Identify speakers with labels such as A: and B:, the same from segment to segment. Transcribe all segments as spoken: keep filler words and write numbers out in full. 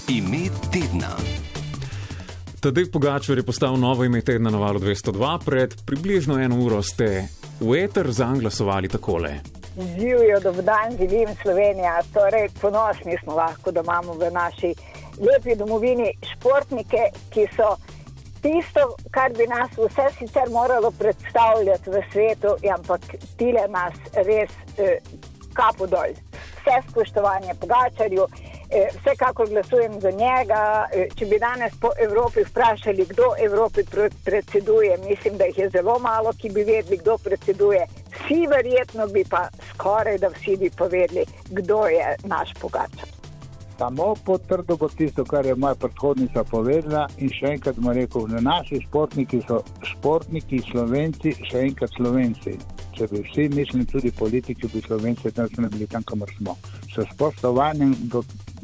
A: Ime tedna.
B: Tadej Pogačar je postal novo ime tedna na Valu dvesto dva. Pred približno eno uro ste v eter zanj glasovali takole.
C: Živijo, dober dan, živim Slovenija. Torej, ponosni smo lahko, da imamo v naši lepi domovini športnike, ki so tisto, kar bi nas vse sicer moralo predstavljati v svetu, ampak tile nas res eh, kapo dol. Vse spoštovanje Pogačarju, eh, vsekakor glasujem za njega. Eh, če bi danes po Evropi vprašali, kdo Evropi predseduje, mislim, da jih je zelo malo, ki bi vedeli, kdo predseduje. Vsi verjetno bi pa skoraj, da vsi bi povedali, kdo je naš Pogačar.
D: Samo potrdo kot tisto, kar je moja predhodnica povedala, in še enkrat bom rekel, da naši športniki so športniki, Slovenci, še enkrat Slovenci. Če bi vsi mislili, tudi politiki, bi Slovenci tam ne bili tam, kamor smo. S spoštovanjem do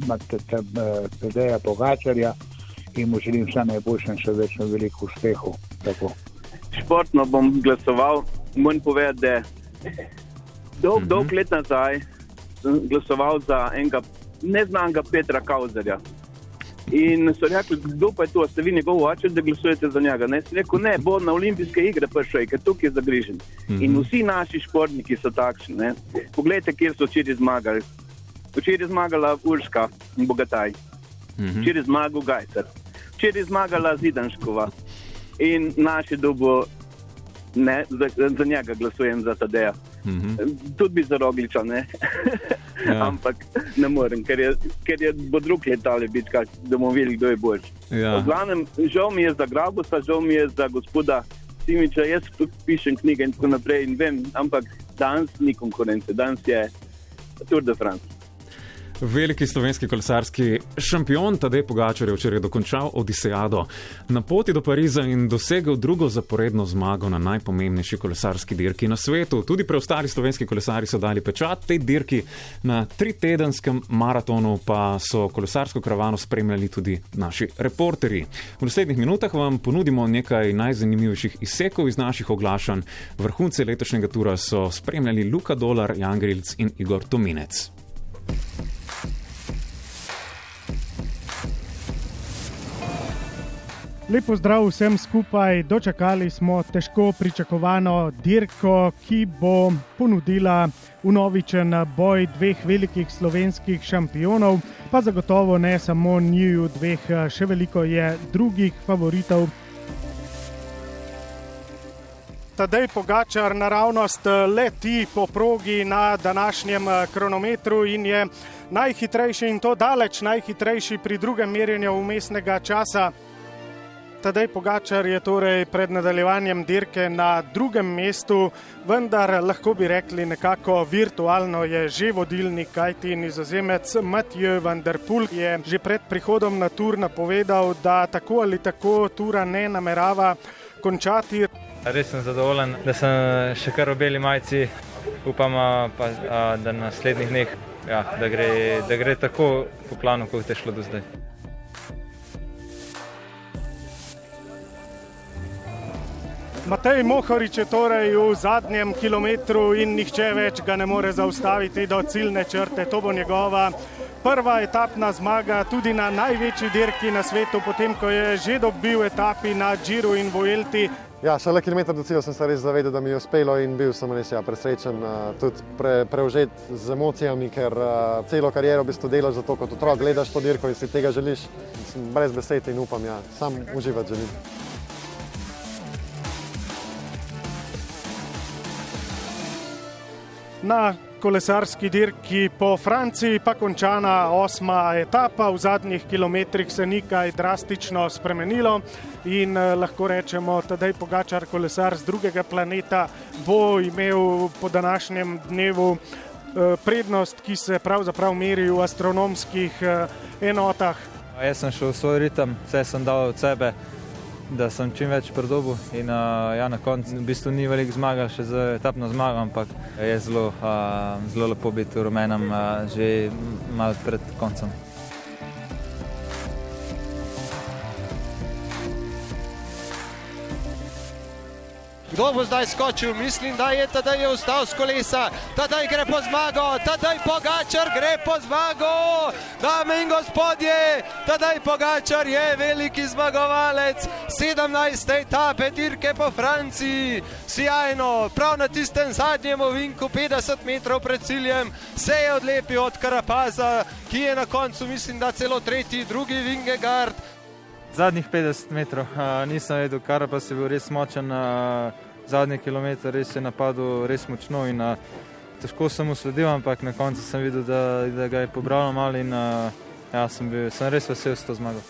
D: Tadeja Pogačarja in mu želim vse najboljše in še več veliko uspehov. Tako.
E: Športno bom glasoval, moram povedati, da dolg, dolg let nazaj sem glasoval za enega neznanega Petra Kauzerja. In so rekli, kdo pa je to, ste vi njegov oče, da glasujete za njega. Ne, sem rekel, ne, bo na olimpijske igre prišel, ker tukaj je zagrižen. Mm-hmm. In vsi naši športniki so takšni. Ne. Poglejte, kjer so včeraj zmagali. Včeraj zmagala Urška Bogataj. Mm-hmm. Včeraj zmagal Gajser. Včeraj zmagala Zidanškova. In naši dobo, ne, za, za njega glasujem za Tadeja. Mm-hmm. Tudi bi za Rogliča, ne. Ja. Ampak ne morem, ker je, ker je bo drug letali biti, kak, da bomo videli, kdo je boljši. Ja. Odlanem, žal mi je za Grabusa, žal mi je za gospoda Simiča, jaz tudi pišem knjige in tako naprej in vem, ampak danes ni konkurence, danes je Tour de France.
B: Veliki slovenski kolesarski šampion Tadej Pogačar je včeraj dokončal odisejado na poti do Pariza in dosegel drugo zaporedno zmago na najpomembnejši kolesarski dirki na svetu. Tudi preostali slovenski kolesari so dali pečat tej dirki. Na tritedenskem maratonu pa so kolesarsko karavano spremljali tudi naši reporterji. V naslednjih minutah vam ponudimo nekaj najzanimivejših izsekov iz naših oglašanj. Vrhunce letošnjega tura so spremljali Luka Dolar, Jan Grilc in Igor Tominec.
F: Lepo zdrav vsem skupaj, dočakali smo težko pričakovano dirko, ki bo ponudila vnovičen boj dveh velikih slovenskih šampionov, pa zagotovo ne samo njiju dveh, še veliko je drugih favoritov. Tadej Pogačar naravnost leti po progi na današnjem kronometru in je najhitrejši, in to daleč najhitrejši pri drugem merjenju vmesnega časa. Tadej Pogačar je torej pred nadaljevanjem dirke na drugem mestu, vendar lahko bi rekli nekako virtualno je že vodilni, kajti Nizozemec Mathieu van der Poel je že pred prihodom na Tour napovedal, da tako ali tako Tura ne namerava končati.
G: Res sem zadovoljen, da sem še kar v beli majici. Upam, pa, da na naslednjih dneh, ja, da, gre, da gre tako po planu, kot je šlo do zdaj.
F: Matej Mohorič je torej v zadnjem kilometru in nihče več ga ne more zaustaviti do ciljne črte. To bo njegova prva etapna zmaga tudi na največji dirki na svetu, potem ko je že dobil etapi na Giro in Vuelti.
H: Ja, šele kilometer do cilja sem se res zavedel, da mi je uspelo in bil sem res ja, presrečen, tudi pre, preužet z emocijami, ker uh, celo kariero v bistvu delaš za to, kot otrok gledaš to dirko in si tega želiš. Sem brez besed in upam, ja, sam uživati želim.
F: Na kolesarski dirki po Franciji pa končana osma etapa. V zadnjih kilometrih se nekaj drastično spremenilo in eh, lahko rečemo, Tadej Pogačar, kolesar z drugega planeta, bo imel po današnjem dnevu eh, prednost, ki se pravzaprav meri v astronomskih eh, enotah.
G: Jaz sem šel v svoj ritem, vse sem dal od sebe, da sem čim več pridobil in uh, ja, na koncu v bistvu ni veliko zmaga, še za etapno zmago, ampak je zelo, uh, zelo lepo biti v rumenem uh, že malo pred koncem.
A: Kdo bo zdaj skočil? Mislim, da je Tadej je vstal z kolesa. Tadej gre po zmago. Tadej Pogačar gre po zmago. Dame in gospodje, Tadej Pogačar je veliki zmagovalec sedemnajste etape dirke po Franciji. Sijajno, prav na tistem zadnjem ovinku petdeset metrov pred ciljem se je odlepil od Carapaza, ki je na koncu, mislim, da celo tretji, drugi Vingegaard.
G: Zadnjih petdeset metrov uh, nisem vedel, Carapaz je bil res močen, uh, zadnji kilometer res je napadel res močno in uh, težko sem mu sledil, ampak na koncu sem videl, da, da ga je pobral malo in uh, ja, sem, bil, sem res vesel s to zmago.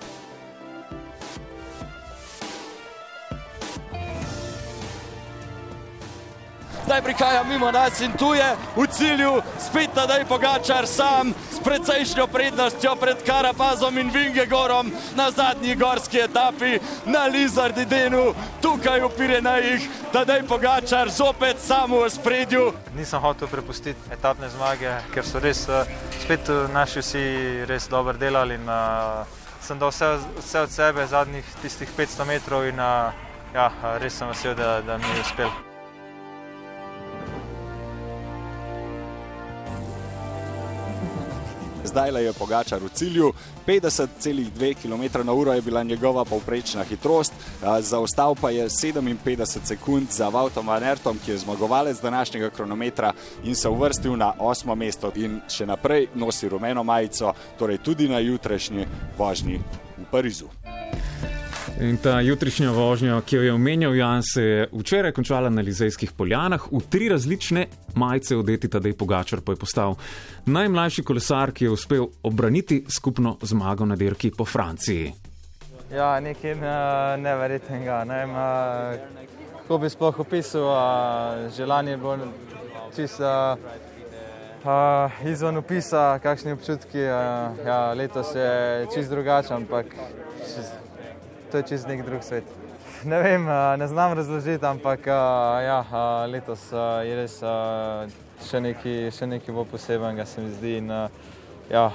I: Zdaj prihaja mimo nas in tu je v cilju spet Tadej Pogačar sam s precejšnjo prednostjo pred Carapazom in Vingegaardom na zadnji gorski etapi na Lizardidenu, tukaj v Pirenejih. Tadej Pogačar zopet sam v ospredju.
G: Nisem hotel prepustiti etapne zmage, ker so res spet naši vsi res dobro delali in uh, sem dal vse, vse od sebe zadnjih tistih petsto metrov in uh, ja, res sem vesel, da, da mi je uspel.
J: Zdajle je Pogačar v cilju, petdeset celih dve kilometra na uro je bila njegova povprečna hitrost, zaostal pa je sedeminpetdeset sekund za Woutom van Aertom, ki je zmagovalec današnjega kronometra in se uvrstil na osmo mesto in še naprej nosi rumeno majico, torej tudi na jutrišnji vožnji v Parizu.
B: In ta jutrišnja vožnja, ki jo je omenjal Jan, se je včeraj končala na Elizejskih poljanah. V tri različne majice odeti Tadej Pogačar pa je postal najmlajši kolesar, ki je uspel obraniti skupno zmago na dirki po Franciji.
G: Ja, nekaj uh, neverjetnega. Ne vem, uh, kako bi sploh opisal, uh, želanje bo čisto uh, uh, izven opisa, kakšni občutki. Uh, ja, letos je čisto drugačen, ampak čist, to je čisto nek drug svet. Ne vem, ne znam razložiti, ampak ja, letos je res še nekaj, še nekaj bolj posebenega, se mi zdi. In, ja,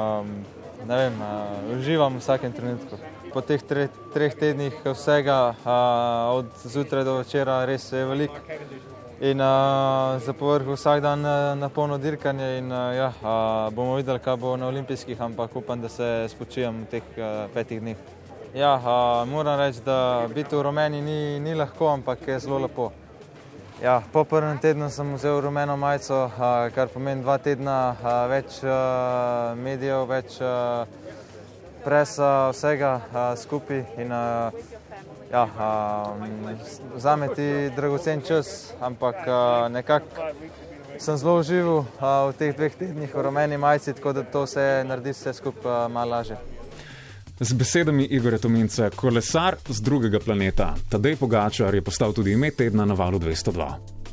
G: ne vem, uživam v vsakem trenutku. Po teh tre, treh tednih vsega, od zjutraj do večera, res je veliko. In za povrh vsak dan na polno dirkanje in ja, bomo videli, kaj bo na olimpijskih, ampak upam, da se spočijem v teh petih dneh. Ja, uh, moram reči, da biti v rumeni ni, ni lahko, ampak je zelo lepo. Ja, po prvem tednu sem vzel rumeno majico, uh, kar pomeni dva tedna uh, več uh, medijev, več uh, presa, vsega uh, skupaj. In, uh, ja, uh, vzame ti dragocen čas, ampak uh, nekako sem zelo užival uh, v teh dveh tednih v rumeni majici, tako da to se naredi vse skupaj uh, malo lažje.
B: Z besedami Igorja Tominca, kolesar z drugega planeta, Tadej Pogačar je postal tudi ime tedna na Valu dvesto dva.